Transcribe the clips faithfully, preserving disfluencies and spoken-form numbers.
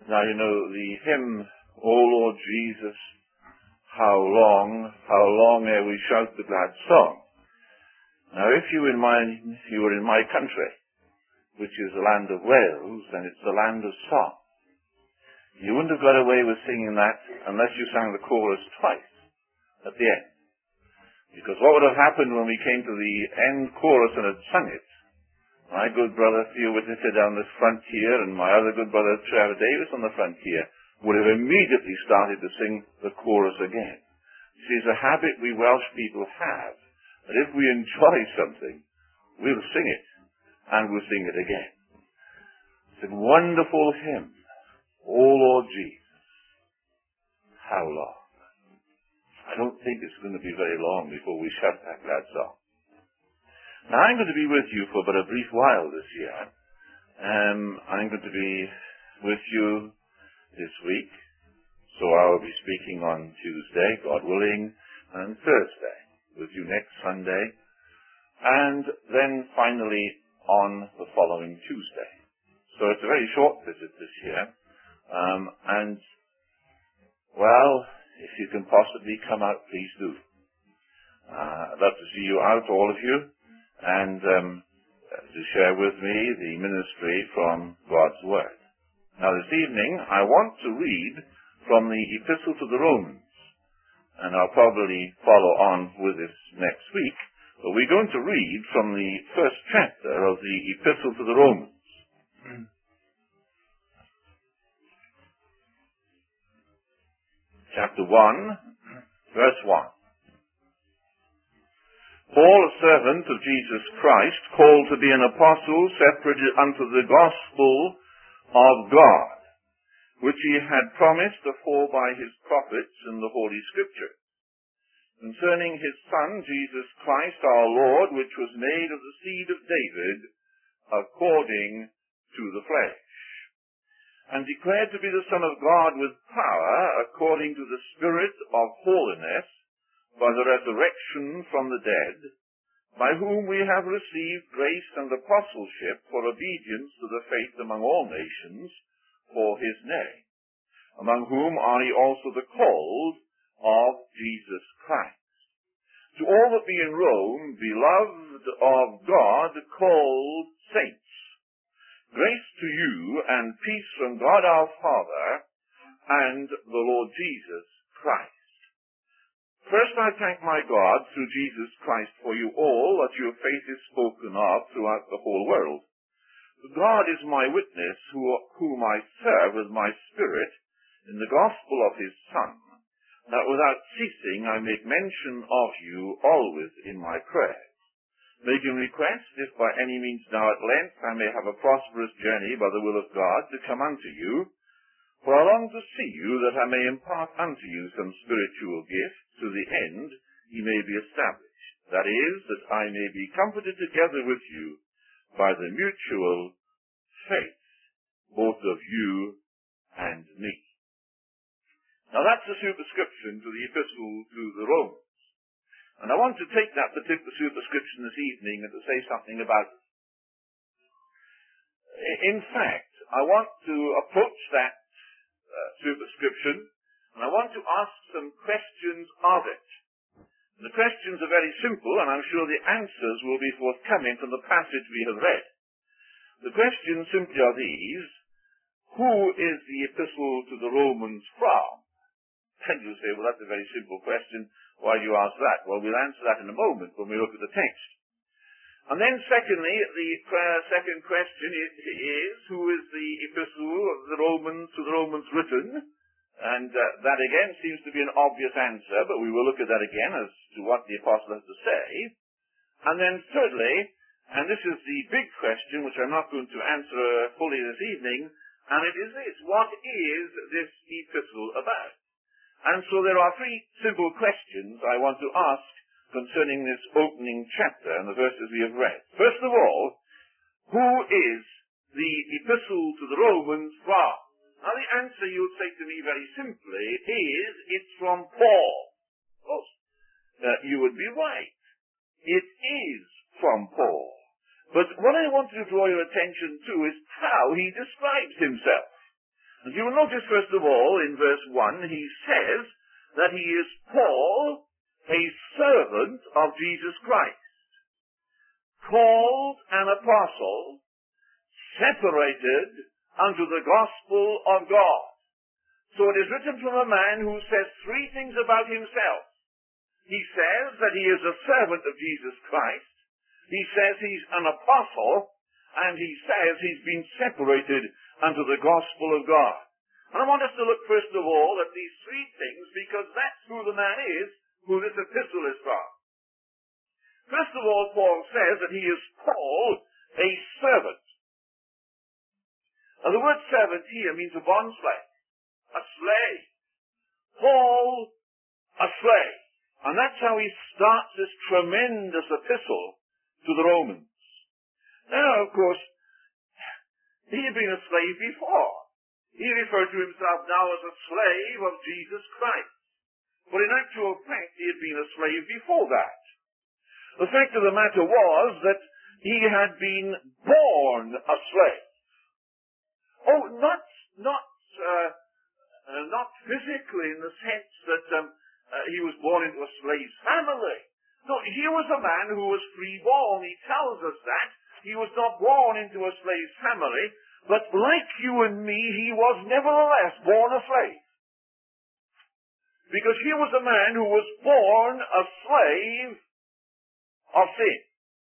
Now, you know, the hymn, O Lord Jesus, how long, how long ere we shout the glad song. Now, if you, in my, you were in my country, which is the land of Wales, then it's the land of song. You wouldn't have got away with singing that unless you sang the chorus twice at the end. Because what would have happened when we came to the end chorus and had sung it, my good brother Theo Whittaker down this front here and my other good brother Trevor Davis on the front here would have immediately started to sing the chorus again. See, it's a habit we Welsh people have, that if we enjoy something, we'll sing it, and we'll sing it again. It's a wonderful hymn. O Lord Jesus, how long? I don't think it's going to be very long before we shout that glad song. Now, I'm going to be with you for but a brief while this year. Um, I'm going to be with you this week, so I'll be speaking on Tuesday, God willing, and Thursday, with you next Sunday, and then finally on the following Tuesday. So it's a very short visit this year, um, and, well, if you can possibly come out, please do. Uh, I'd love to see you out, all of you, and um, to share with me the ministry from God's Word. Now, this evening, I want to read from the Epistle to the Romans, and I'll probably follow on with this next week, but we're going to read from the first chapter of the Epistle to the Romans. Chapter one, verse one. Paul, a servant of Jesus Christ, called to be an apostle, separated unto the gospel of God, which he had promised afore by his prophets in the Holy Scriptures, concerning his Son, Jesus Christ our Lord, which was made of the seed of David, according to the flesh, and declared to be the Son of God with power, according to the Spirit of holiness, by the resurrection from the dead, by whom we have received grace and apostleship for obedience to the faith among all nations, for his name, among whom are ye also the called of Jesus Christ. To all that be in Rome, beloved of God, called saints, grace to you and peace from God our Father and the Lord Jesus Christ. First, I thank my God through Jesus Christ for you all, that your faith is spoken of throughout the whole world. God is my witness, who, whom I serve with my spirit in the gospel of his Son, that without ceasing I make mention of you always in my prayers, making request, if by any means now at length I may have a prosperous journey by the will of God to come unto you, for I long to see you, that I may impart unto you some spiritual gift, to the end ye may be established. That is, that I may be comforted together with you by the mutual faith, both of you and me. Now that's a superscription to the Epistle to the Romans. And I want to take that particular superscription this evening and to say something about it. In fact, I want to approach that uh, superscription, and I want to ask some questions of it. And the questions are very simple, and I'm sure the answers will be forthcoming from the passage we have read. The questions simply are these: who is the Epistle to the Romans from? And you say, well, that's a very simple question. Why do you ask that? Well, we'll answer that in a moment when we look at the text. And then secondly, the uh, second question is, is, who is the Epistle of the Romans to the Romans written? And uh, that again seems to be an obvious answer, but we will look at that again as to what the Apostle has to say. And then thirdly, and this is the big question which I'm not going to answer fully this evening, and it is this: what is this epistle about? And so there are three simple questions I want to ask concerning this opening chapter and the verses we have read. First of all, who is the Epistle to the Romans from? Now the answer, you would say to me very simply, is it's from Paul. Of course, uh, you would be right. It is from Paul. But what I want to draw your attention to is how he describes himself. And you will notice, first of all, in verse one, he says that he is Paul, a servant of Jesus Christ, called an apostle, separated unto the gospel of God. So it is written from a man who says three things about himself. He says that he is a servant of Jesus Christ. He says he's an apostle, and he says he's been separated unto the gospel of God. And I want us to look first of all at these three things, because that's who the man is, who this epistle is from. First of all, Paul says that he is called a servant. Now, the word servant here means a bondslave, a slave. Paul, a slave. And that's how he starts this tremendous epistle to the Romans. Now, of course, he had been a slave before. He referred to himself now as a slave of Jesus Christ. But in actual fact, he had been a slave before that. The fact of the matter was that he had been born a slave. Oh, not, not, uh, uh, not physically in the sense that um, uh, he was born into a slave's family. No, he was a man who was free-born. He tells us that. He was not born into a slave's family, but like you and me, he was nevertheless born a slave. Because he was a man who was born a slave of sin.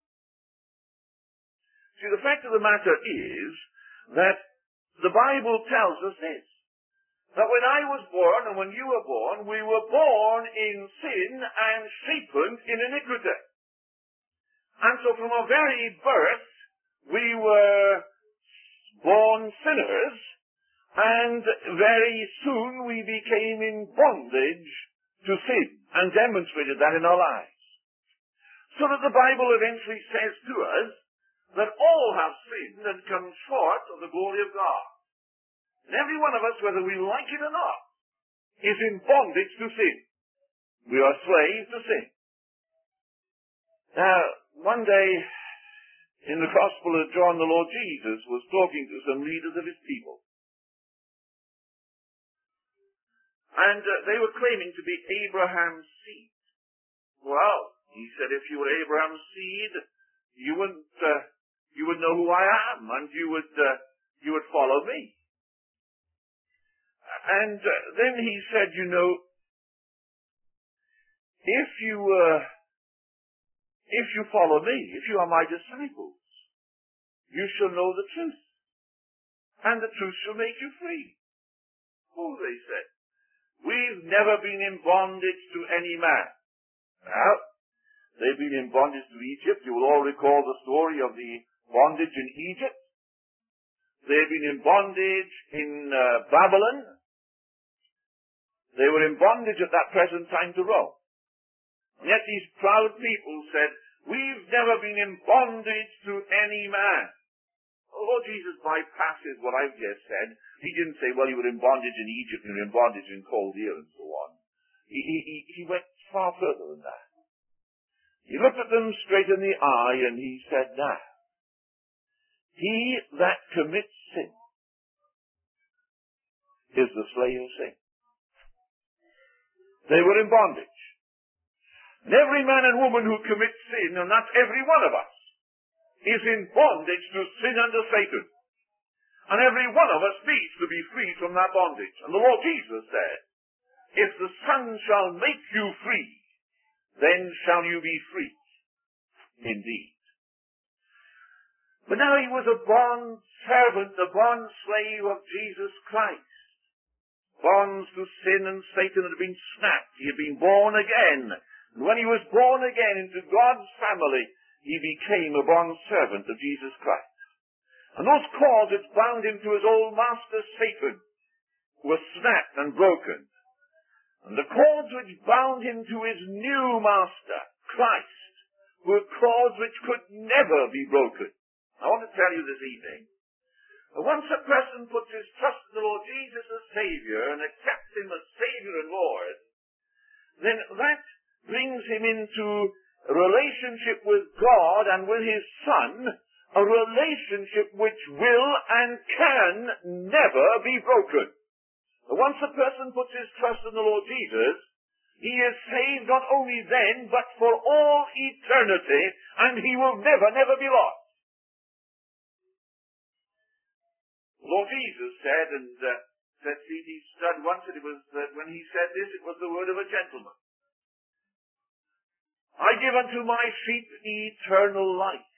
See, the fact of the matter is that the Bible tells us this, that when I was born and when you were born, we were born in sin and shapen in iniquity. And so from our very birth, we were born sinners, and very soon we became in bondage to sin, and demonstrated that in our lives. So that the Bible eventually says to us that all have sinned and come short of the glory of God. And every one of us, whether we like it or not, is in bondage to sin. We are slaves to sin. Now, one day, in the Gospel of John, the Lord Jesus was talking to some leaders of his people. And uh, they were claiming to be Abraham's seed. Well, he said, if you were Abraham's seed, you wouldn't, uh, you would know who I am, and you would, uh, you would follow me. And uh, then he said, you know, if you, uh, if you follow me, if you are my disciples, you shall know the truth, and the truth shall make you free. Oh, they said, we've never been in bondage to any man. Now, they've been in bondage to Egypt. You will all recall the story of the bondage in Egypt. They've been in bondage in uh, Babylon. They were in bondage at that present time to Rome. And yet these proud people said, we've never been in bondage to any man. The Lord Jesus bypasses what I've just said. He didn't say, well, you were in bondage in Egypt, you were in bondage in Chaldea, and so on. He, he, he went far further than that. He looked at them straight in the eye, and he said, now, he that commits sin is the slave of sin. They were in bondage. And every man and woman who commits sin, and that's every one of us, is in bondage to sin under Satan. And every one of us needs to be free from that bondage. And the Lord Jesus said, if the Son shall make you free, then shall you be free indeed. But now he was a bond servant, a bond slave of Jesus Christ. Bonds to sin and Satan had been snapped. He had been born again. And when he was born again into God's family, he became a bond servant of Jesus Christ. And those cords which bound him to his old master Satan were snapped and broken. And the cords which bound him to his new master, Christ, were cords which could never be broken. I want to tell you this evening, that once a person puts his trust in the Lord Jesus as Savior and accepts him as Savior and Lord, then that brings him into a relationship with God and with his Son, a relationship which will and can never be broken. Once a person puts his trust in the Lord Jesus, he is saved not only then, but for all eternity, and he will never, never be lost. Lord Jesus said, and uh, said C D Studd once, that it was that when he said this, it was the word of a gentleman. I give unto my sheep eternal life,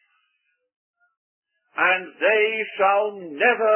and they shall never,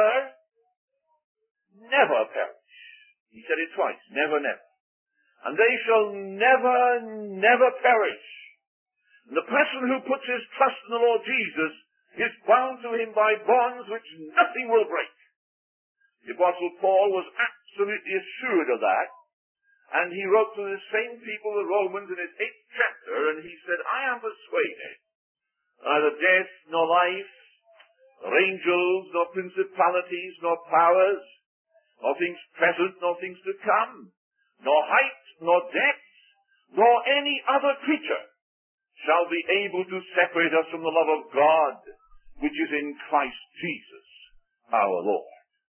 never perish. He said it twice, never, never. And they shall never, never perish. And the person who puts his trust in the Lord Jesus is bound to him by bonds which nothing will break. The Apostle Paul was absolutely assured of that. And he wrote to the same people, the Romans, in his eighth chapter, and he said, I am persuaded, neither death nor life, nor angels, nor principalities, nor powers, nor things present, nor things to come, nor height, nor depth, nor any other creature shall be able to separate us from the love of God, which is in Christ Jesus, our Lord.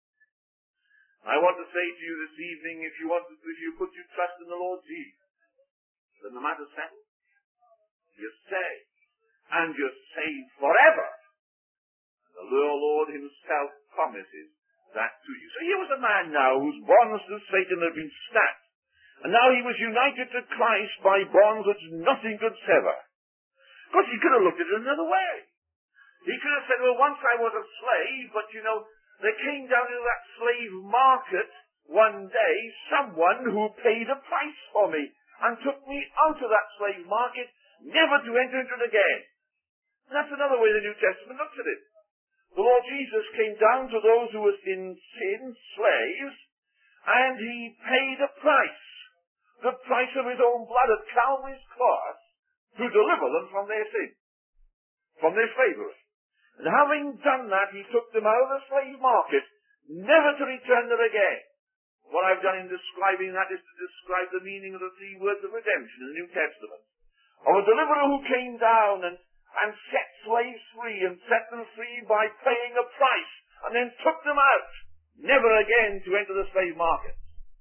I want to say to you this evening, if you want to, if you put your trust in the Lord Jesus, then the matter's settled. You're saved, and you're saved forever. The Lord himself promises that to you. So here was a man now whose bonds to Satan had been snapped, and now he was united to Christ by bonds which nothing could sever. Of course, he could have looked at it another way. He could have said, well, once I was a slave, but you know, there came down to that slave market one day someone who paid a price for me and took me out of that slave market, never to enter into it again. And that's another way the New Testament looks at it. The Lord Jesus came down to those who were in sin, slaves, and he paid a price, the price of his own blood at Calvary's cross, to deliver them from their sin, from their slavery. And having done that, he took them out of the slave market, never to return there again. What I've done in describing that is to describe the meaning of the three words of redemption in the New Testament. Of a deliverer who came down and, and set slaves free, and set them free by paying a price, and then took them out, never again to enter the slave market.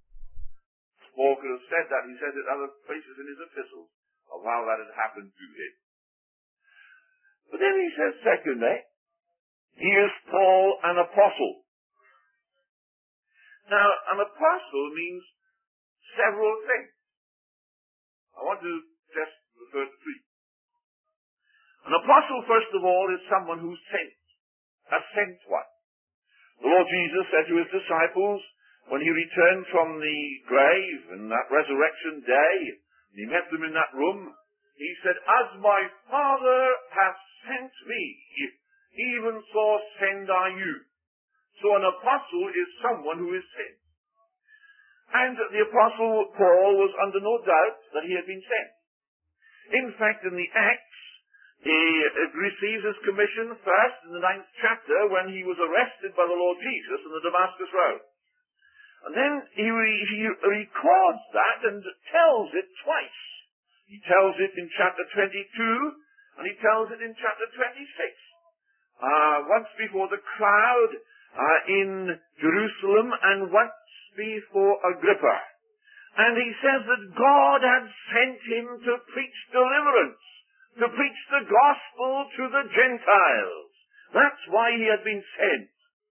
Paul could have said that. He said it other places in his epistles of how that had happened to him. But then he says, secondly, he is Paul, an apostle. Now, an apostle means several things. I want to just refer to three. An apostle, first of all, is someone who's sent, a sent one. The Lord Jesus said to his disciples, when he returned from the grave in that resurrection day, and he met them in that room, he said, as my Father hath sent me, even so send I you. So an apostle is someone who is sent. And the apostle Paul was under no doubt that he had been sent. In fact, in the Acts, he receives his commission first in the ninth chapter when he was arrested by the Lord Jesus on the Damascus Road. And then he, he records that and tells it twice. He tells it in chapter twenty-two, and he tells it in chapter twenty-six. Uh, once before the crowd uh, in Jerusalem, and once before Agrippa. And he says that God had sent him to preach deliverance, to preach the gospel to the Gentiles. That's why he had been sent.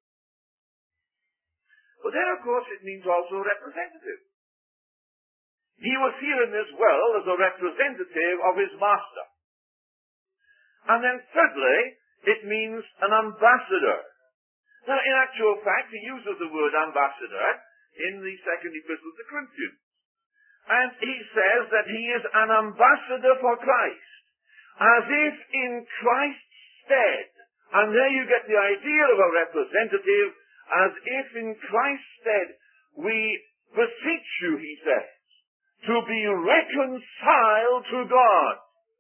But then, of course, it means also representative. He was here in this world as a representative of his master. And then thirdly, it means an ambassador. Now, in actual fact, he uses the word ambassador in the second epistle to Corinthians. And he says that he is an ambassador for Christ, as if in Christ's stead. And there you get the idea of a representative, as if in Christ's stead we beseech you, he says, to be reconciled to God.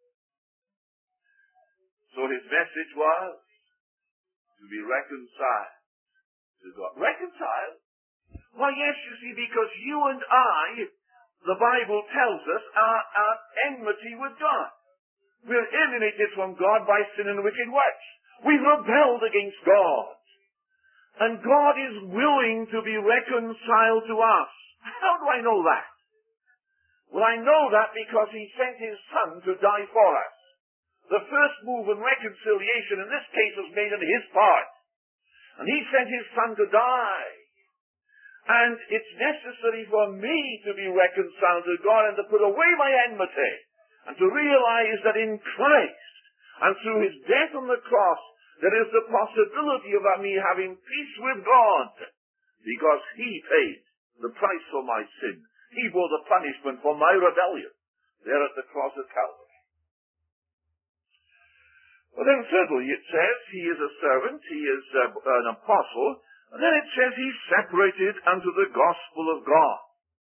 So his message was to be reconciled to God. Reconciled? Why, yes, you see, because you and I, the Bible tells us, are at enmity with God. We're alienated from God by sin and wicked works. We've rebelled against God. And God is willing to be reconciled to us. How do I know that? Well, I know that because He sent His Son to die for us. The first move in reconciliation in this case was made on His part. And He sent His Son to die. And it's necessary for me to be reconciled to God and to put away my enmity. And to realize that in Christ, and through His death on the cross, there is the possibility of me having peace with God. Because He paid the price for my sin. He bore the punishment for my rebellion. There at the cross of Calvary. Well then thirdly it says He is a servant, He is uh, an apostle, and then it says He's separated unto the gospel of God.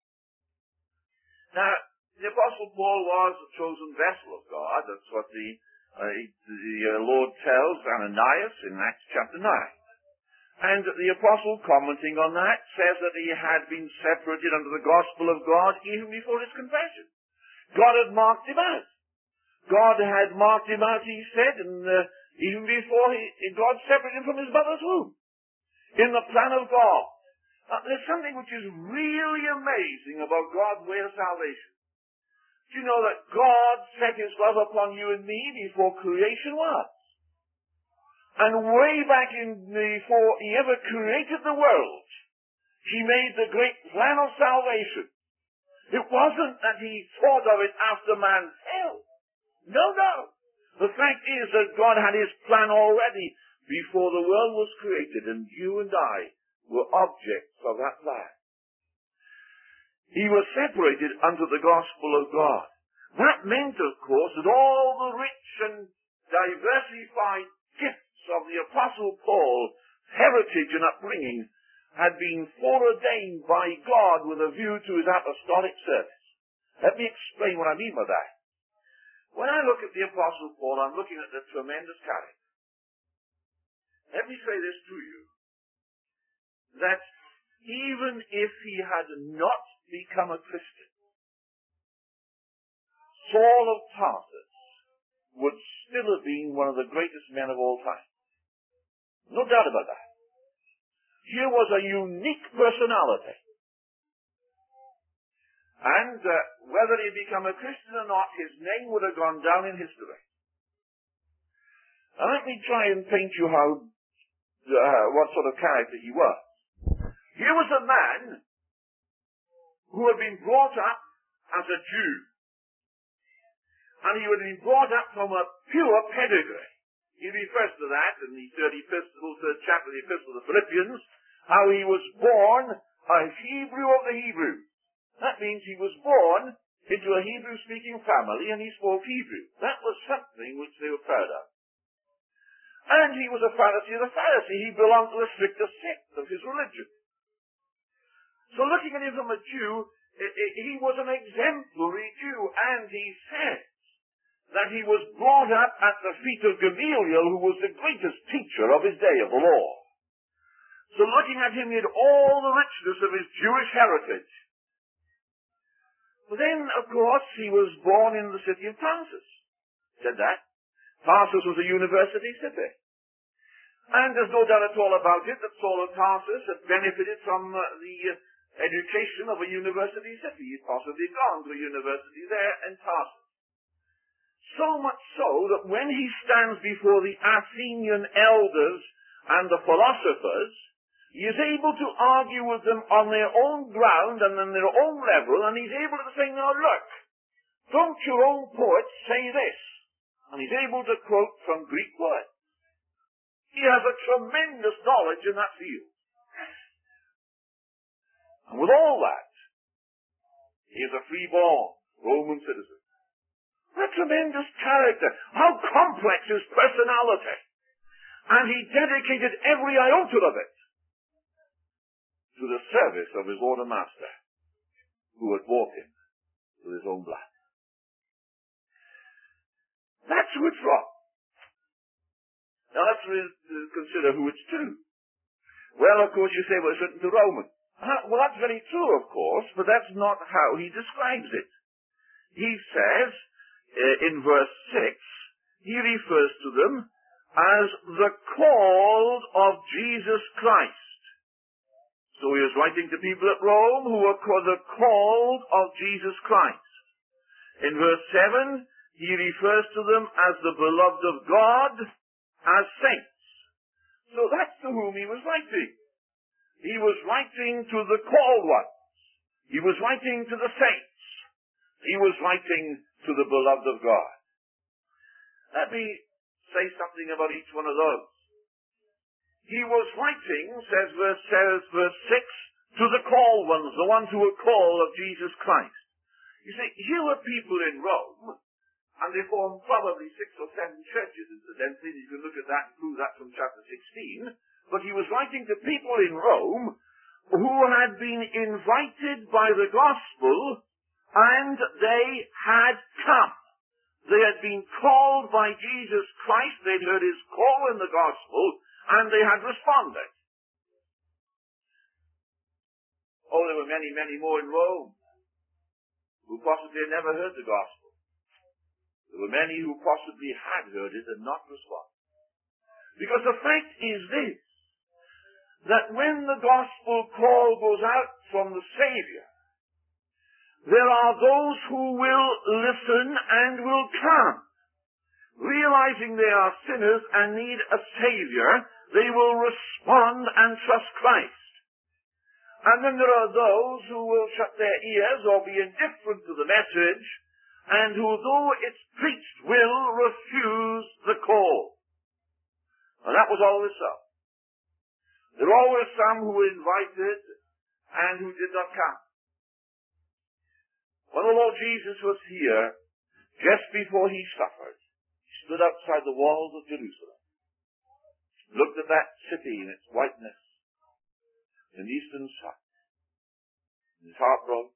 Now, the Apostle Paul was a chosen vessel of God. That's what the, uh, the uh, Lord tells Ananias in Acts chapter nine. And the Apostle, commenting on that, says that he had been separated unto the gospel of God even before his confession. God had marked him out. God had marked him out, he said, and uh, even before he, God separated him from his mother's womb. In the plan of God. Now, there's something which is really amazing about God's way of salvation. Do you know that God set His love upon you and me before creation was? And way back in before He ever created the world, He made the great plan of salvation. It wasn't that He thought of it after man fell. No, no. The fact is that God had His plan already before the world was created, and you and I were objects of that plan. He was separated unto the gospel of God. That meant, of course, that all the rich and diversified gifts of the Apostle Paul's heritage and upbringing had been foreordained by God with a view to his apostolic service. Let me explain what I mean by that. When I look at the Apostle Paul, I'm looking at the tremendous character. Let me say this to you, that even if he had not become a Christian, Saul of Tarsus would still have been one of the greatest men of all time. No doubt about that. Here was a unique personality. And uh, whether he become a Christian or not, his name would have gone down in history. Now let me try and paint you how, uh, what sort of character he was. Here was a man who had been brought up as a Jew. And he had been brought up from a pure pedigree. He refers to that in the third epistle, third chapter of the Epistle of the Philippians, how he was born a Hebrew of the Hebrews. That means he was born into a Hebrew-speaking family and he spoke Hebrew. That was something which they were proud of. And he was a Pharisee of the Pharisee. He belonged to the strictest sect of his religion. So looking at him from a Jew, he was an exemplary Jew, and he says that he was brought up at the feet of Gamaliel, who was the greatest teacher of his day of the law. So looking at him, he had all the richness of his Jewish heritage. But then, of course, he was born in the city of Tarsus. Said that. Tarsus was a university city. And there's no doubt at all about it that Saul of Tarsus had benefited from uh, the uh, education of a university city. He'd possibly gone to a university there in Tarsus. So much so that when he stands before the Athenian elders and the philosophers, he is able to argue with them on their own ground and on their own level, and he's able to say, now look, don't your own poets say this? And he's able to quote from Greek words. He has a tremendous knowledge in that field. And with all that, he is a free-born Roman citizen. What a tremendous character. How complex his personality. And he dedicated every iota of it to the service of his Lord and Master, who had bought him with his own blood. That's who it's from. Now let's consider who it's to. Well, of course, you say, well, it's written to Romans. Uh, well, that's very true, of course, but that's not how he describes it. He says, uh, in verse six, he refers to them as the called of Jesus Christ. So he is writing to people at Rome who are called the called of Jesus Christ. In verse seven, he refers to them as the beloved of God, as saints. So that's to whom he was writing. He was writing to the called ones. He was writing to the saints. He was writing to the beloved of God. Let me say something about each one of those. He was writing, says verse, says verse six, to the called ones, the ones who were called of Jesus Christ. You see, here were people in Rome, and they formed probably six or seven churches, incidentally. You can look at that and prove that from chapter sixteen. But he was writing to people in Rome who had been invited by the gospel, and they had come. They had been called by Jesus Christ. They'd heard his call in the gospel, and they had responded. Oh, there were many, many more in Rome who possibly had never heard the gospel. There were many who possibly had heard it and not responded. Because the fact is this, that when the gospel call goes out from the Savior, there are those who will listen and will come. Realizing they are sinners and need a Savior, they will respond and trust Christ. And then there are those who will shut their ears or be indifferent to the message, and who, though it's preached, will refuse the call. And that was always so. There were always some who were invited and who did not come. When the Lord Jesus was here, just before he suffered, he stood outside the walls of Jerusalem, looked at that city in its whiteness, in the eastern sun, and his heart broke.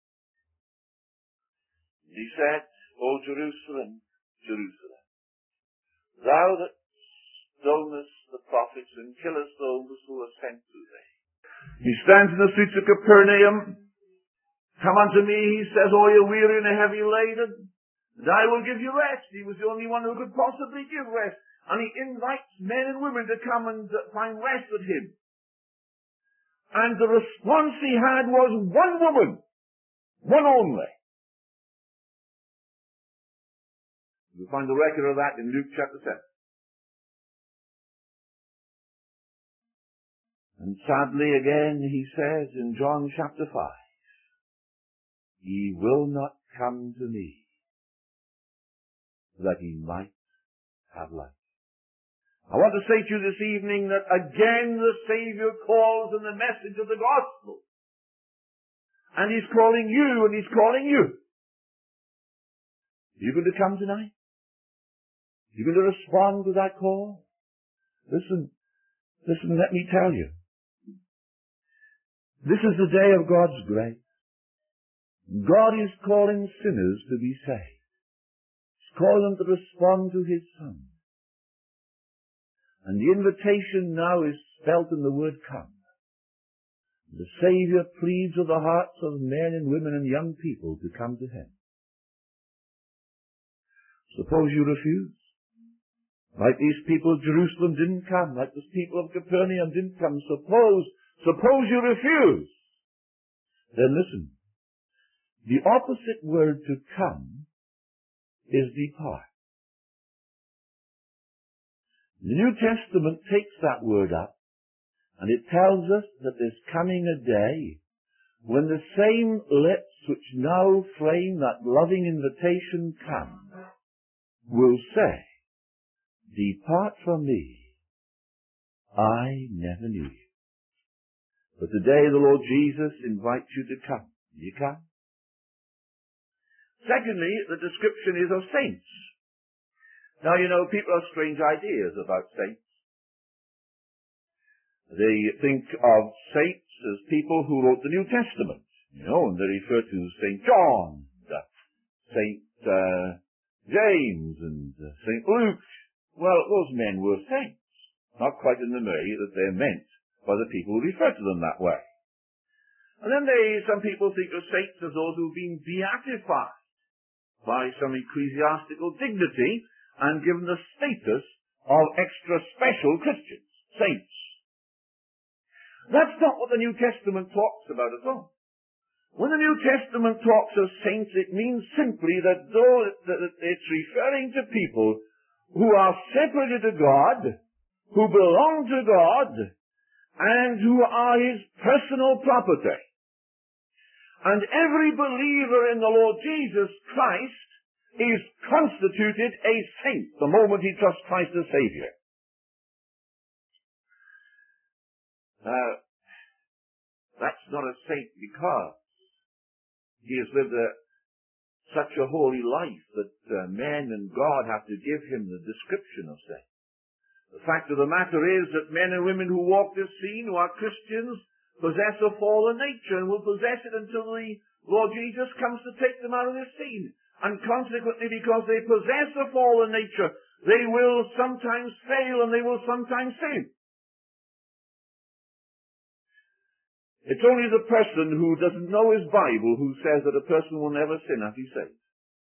And he said, O Jerusalem, Jerusalem, thou that stonest the prophets and killest those who are sent to thee. He stands in the streets of Capernaum. Come unto me, he says, all you weary and heavy laden, and I will give you rest. He was the only one who could possibly give rest. And he invites men and women to come and find rest with him. And the response he had was one woman, one only. You'll find the record of that in Luke chapter seven. And sadly again he says in John chapter five, ye will not come to me, that ye might have life. I want to say to you this evening that again the Savior calls in the message of the gospel. And he's calling you, and he's calling you. Are you going to come tonight? Are you going to respond to that call? Listen, listen, let me tell you. This is the day of God's grace. God is calling sinners to be saved. He's calling them to respond to his Son. And the invitation now is spelt in the word come. The Savior pleads with the hearts of men and women and young people to come to him. Suppose you refuse. Like these people of Jerusalem didn't come, like those people of Capernaum didn't come. Suppose, suppose you refuse. Then listen. The opposite word to come is depart. The New Testament takes that word up, and it tells us that there's coming a day when the same lips which now frame that loving invitation come will say, depart from me, I never knew you. But today the Lord Jesus invites you to come. Will you come? Secondly, the description is of saints. Now, you know, people have strange ideas about saints. They think of saints as people who wrote the New Testament, you know, and they refer to Saint John, uh, Saint uh, James, and uh, Saint Luke. Well, those men were saints, not quite in the way that they're meant by the people who refer to them that way. And then they, some people think of saints as those who've been beatified by some ecclesiastical dignity and given the status of extra special Christians, saints. That's not what the New Testament talks about at all. When the New Testament talks of saints, it means simply that though that it's referring to people who are separated to God, who belong to God, and who are His personal property. And every believer in the Lord Jesus Christ is constituted a saint the moment he trusts Christ as Savior. Now, that's not a saint because he has lived a, such a holy life that uh, men and God have to give him the description of saint. The fact of the matter is that men and women who walk this scene, who are Christians, possess a fallen nature and will possess it until the Lord Jesus comes to take them out of this scene. And consequently, because they possess a fallen nature, they will sometimes fail and they will sometimes sin. It's only the person who doesn't know his Bible who says that a person will never sin after he's saved.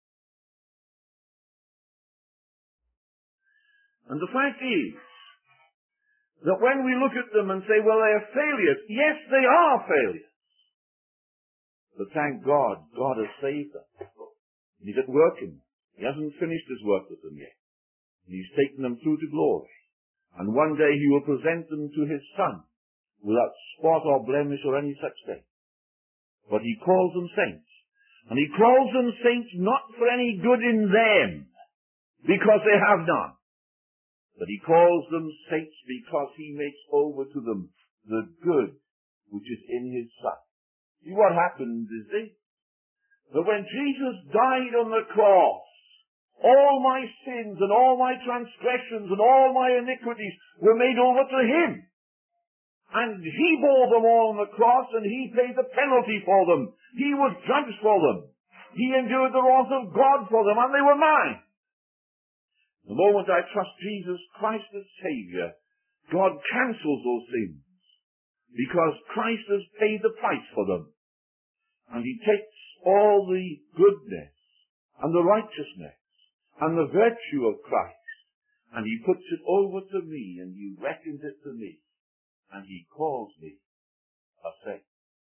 And the fact is that when we look at them and say, well, they are failures, yes, they are failures. But thank God, God has saved them. He's at work in them. He hasn't finished his work with them yet. And he's taken them through to glory. And one day he will present them to his Son without spot or blemish or any such thing. But he calls them saints. And he calls them saints not for any good in them, because they have none. But he calls them saints because he makes over to them the good which is in his Son. See, what happened is this, that when Jesus died on the cross, all my sins and all my transgressions and all my iniquities were made over to him. And he bore them all on the cross, and he paid the penalty for them. He was judged for them. He endured the wrath of God for them, and they were mine. The moment I trust Jesus Christ as Savior, God cancels those sins, because Christ has paid the price for them. And he takes all the goodness and the righteousness and the virtue of Christ, and he puts it over to me, and he reckons it to me, and he calls me a saint.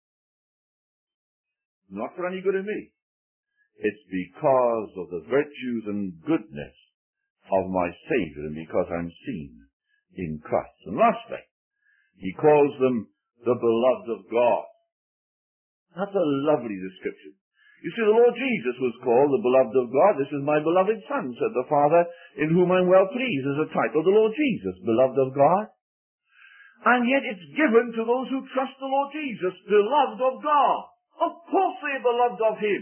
Not for any good in me. It's because of the virtues and goodness of my Savior, and because I'm seen in Christ. And lastly, he calls them the beloved of God. That's a lovely description. You see, the Lord Jesus was called the beloved of God. This is my beloved Son, said the Father, in whom I'm well pleased, as a type of the Lord Jesus, beloved of God. And yet it's given to those who trust the Lord Jesus, beloved of God. Of course they are beloved of him.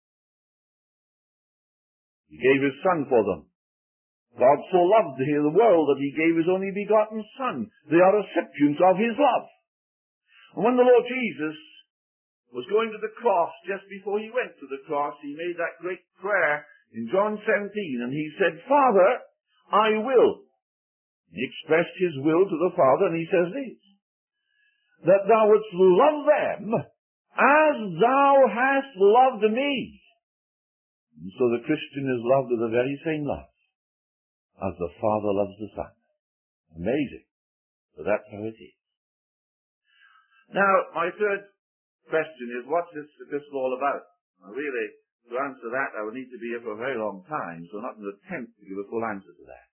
He gave his Son for them. God so loved the world that he gave his only begotten Son. They are recipients of his love. And when the Lord Jesus was going to the cross, just before he went to the cross, he made that great prayer in John seventeen, and he said, Father, I will. He expressed his will to the Father, and he says this, that thou wouldst love them as thou hast loved me. And so the Christian is loved with the very same love as the Father loves the Son. Amazing. But that's how it is. Now, my third question is, what's this epistle all about? Now, really, to answer that, I would need to be here for a very long time, so I'm not going to attempt to give a full answer to that.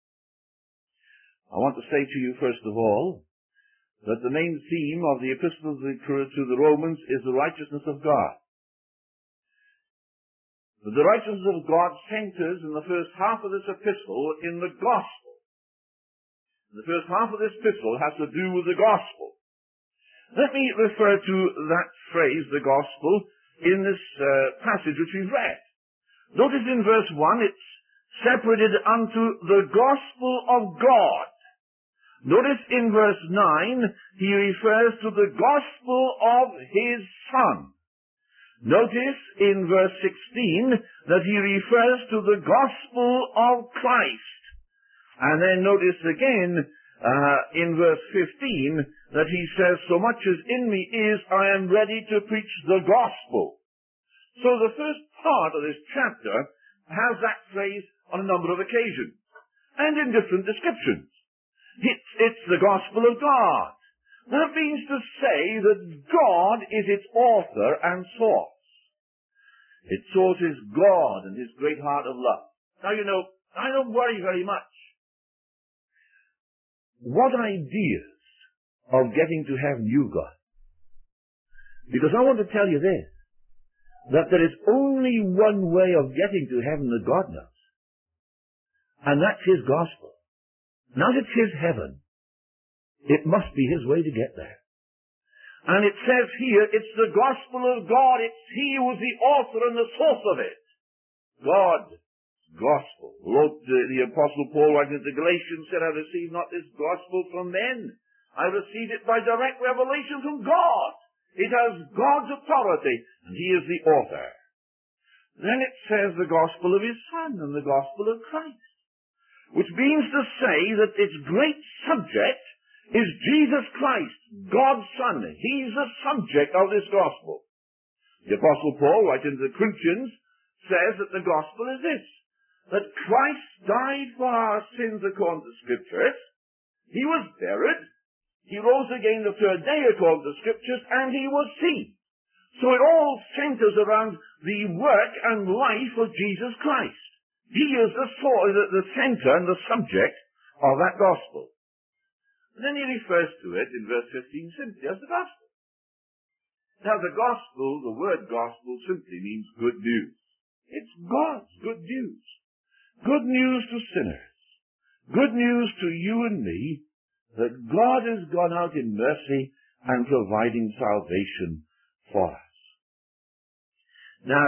I want to say to you, first of all, that the main theme of the epistle to the Romans is the righteousness of God. The righteousness of God centers in the first half of this epistle in the gospel. The first half of this epistle has to do with the gospel. Let me refer to that phrase, the gospel, in this uh, passage which we've read. Notice in verse one, it's separated unto the gospel of God. Notice in verse nine, he refers to the gospel of his Son. Notice in verse sixteen that he refers to the gospel of Christ. And then notice again uh, in verse fifteen that he says, so much as in me is, I am ready to preach the gospel. So the first part of this chapter has that phrase on a number of occasions. and in different descriptions. It's, it's the gospel of God. That means to say that God is its author and source. Its source is God and his great heart of love. Now, you know, I don't worry very much. What ideas of getting to heaven you got? Because I want to tell you this, that there is only one way of getting to heaven that God knows. And that's his gospel. Now that it's his heaven, it must be his way to get there. And it says here, it's the gospel of God. It's he who is the author and the source of it. God. Gospel. Wrote the, the Apostle Paul writing to the Galatians, said, I received not this gospel from men. I received it by direct revelation from God. It has God's authority, and he is the author. Then it says the gospel of his Son and the gospel of Christ, which means to say that its great subject is Jesus Christ, God's Son. He's the subject of this gospel. The Apostle Paul, writing to the Corinthians, says that the gospel is this, that Christ died for our sins according to Scriptures, he was buried, he rose again the third day according to Scriptures, and he was seen. So it all centers around the work and life of Jesus Christ. He is the, source, the center and the subject of that gospel. And then he refers to it in verse fifteen simply as the gospel. Now the gospel, the word gospel, simply means good news. It's God's good news. Good news to sinners. Good news to you and me that God has gone out in mercy and providing salvation for us. Now,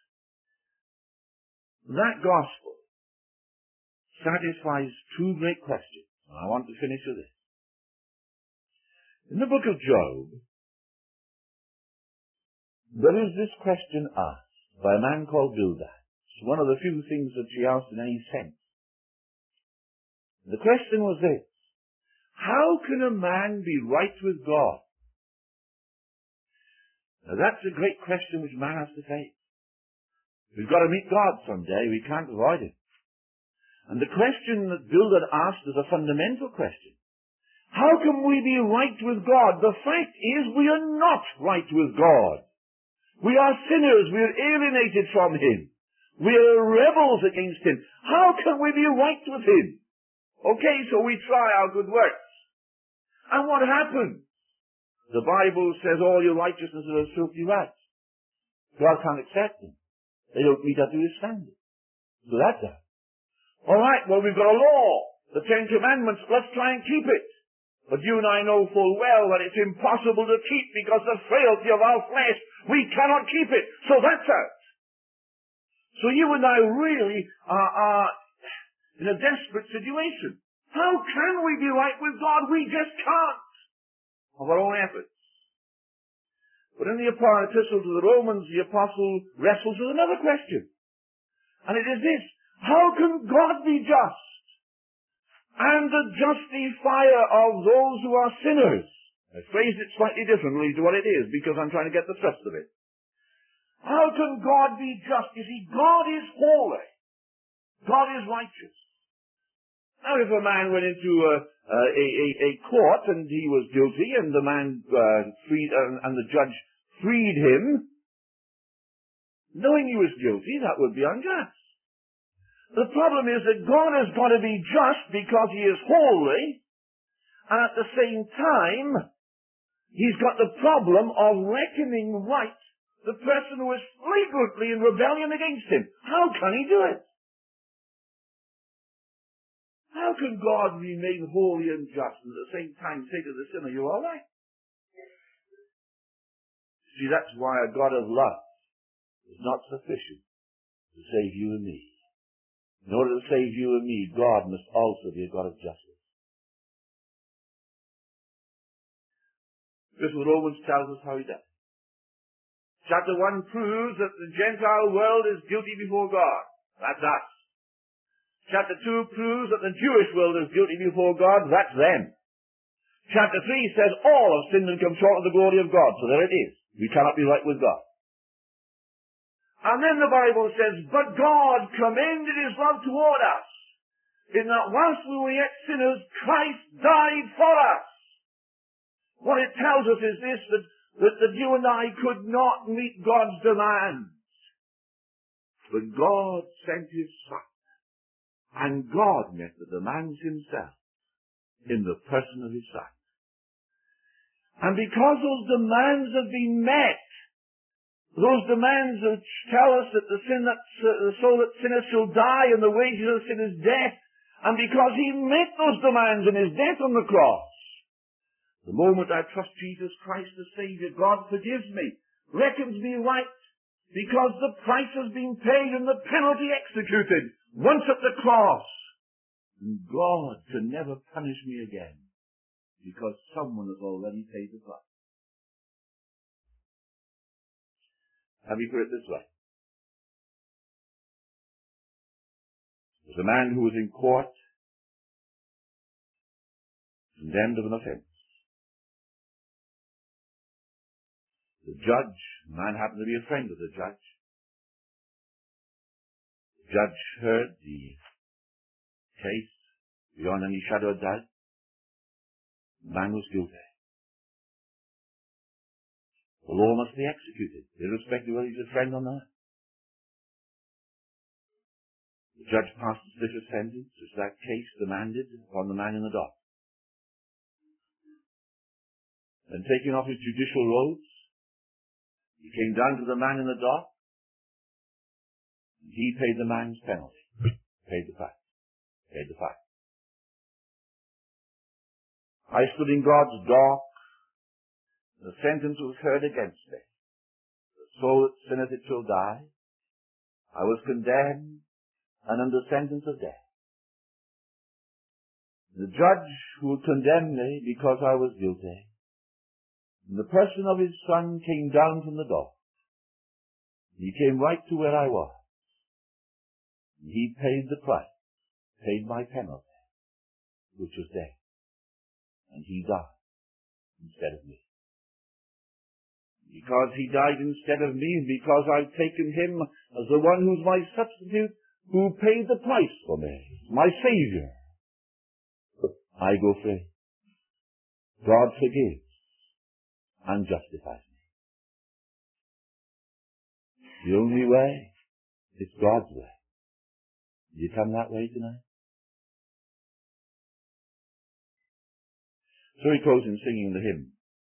that gospel satisfies two great questions. And I want to finish with this. In the book of Job, there is this question asked by a man called Bildad. It's one of the few things that she asked in any sense. The question was this: how can a man be right with God? Now that's a great question which man has to face. We've got to meet God someday. We can't avoid it. And the question that Bildad asked is a fundamental question. How can we be right with God? The fact is we are not right with God. We are sinners. We are alienated from him. We are rebels against him. How can we be right with him? Okay, so we try our good works. And what happens? The Bible says all your righteousness are as filthy rags. God can't accept them. They don't meet up to his standard. So that's that. All right, well, we've got a law. The Ten Commandments, let's try and keep it. But you and I know full well that it's impossible to keep because of the frailty of our flesh. We cannot keep it. So that's out. So you and I really are, are in a desperate situation. How can we be right with God? We just can't. Of our own efforts. But in the epistle to the Romans, the apostle wrestles with another question. And it is this: how can God be just and the justifier of those who are sinners? I phrased it slightly differently to what it is because I'm trying to get the thrust of it. How can God be just? You see, God is holy. God is righteous. Now, if a man went into a, a, a, a court and he was guilty and the man uh, freed, uh, and the judge freed him, knowing he was guilty, that would be unjust. The problem is that God has got to be just because he is holy, and at the same time, he's got the problem of reckoning right the person who is flagrantly in rebellion against him. How can he do it? How can God remain holy and just and at the same time say to the sinner, you're all right? See, that's why a God of love is not sufficient to save you and me. In order to save you and me, God must also be a God of justice. This is what Romans tells us how he does. Chapter one proves that the Gentile world is guilty before God. That's us. Chapter two proves that the Jewish world is guilty before God. That's them. Chapter three says all have sinned and come short of the glory of God. So there it is. We cannot be right with God. And then the Bible says, but God commended his love toward us, in that whilst we were yet sinners, Christ died for us. What it tells us is this, that, that, that you and I could not meet God's demands. But God sent His Son, and God met the demands Himself in the person of His Son. And because those demands have been met, those demands which tell us that the sin that, the soul that sinneth shall die, and the wages of sin is death, and because He met those demands in His death on the cross, the moment I trust Jesus Christ as Saviour, God forgives me, reckons me right, because the price has been paid and the penalty executed once at the cross. And God can never punish me again, because someone has already paid the price. Let me put it this way. There's a man who was in court, condemned of an offence. The judge, the man happened to be a friend of the judge. The judge heard the case beyond any shadow of doubt. The man was guilty. The law must be executed, irrespective of whether he's a friend or not. The judge passed a stiffer sentence, which that case demanded, upon the man in the dock. Then taking off his judicial robes, he came down to the man in the dock, and he paid the man's penalty, paid the price, paid the fine. I stood in God's dock. The sentence was heard against me. The soul that sinneth it shall die. I was condemned and under sentence of death. The judge who condemned me because I was guilty, in the person of His Son, came down from the dock. He came right to where I was. He paid the price, paid my penalty, which was death. And He died instead of me. Because He died instead of me, and because I've taken Him as the one who's my substitute, who paid the price for me, my Savior, I go free. God forgives and justifies me. The only way is God's way. Do you come that way tonight? So we close in singing the hymn.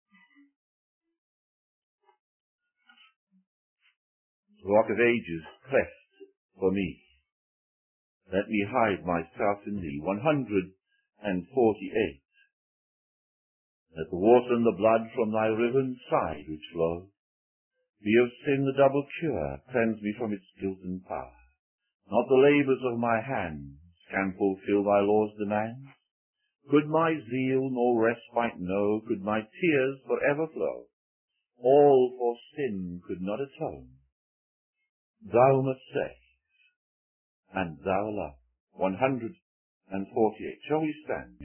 Rock of Ages, cleft for me. Let me hide myself in Thee. one hundred forty-eight. Let the water and the blood from Thy riven side which flow be of sin the double cure, cleanse me from its guilt and power. Not the labours of my hands can fulfill Thy law's demands. Could my zeal no respite know, could my tears forever flow, all for sin could not atone. Thou must save, and Thou alone. one hundred forty-eight. Shall we stand?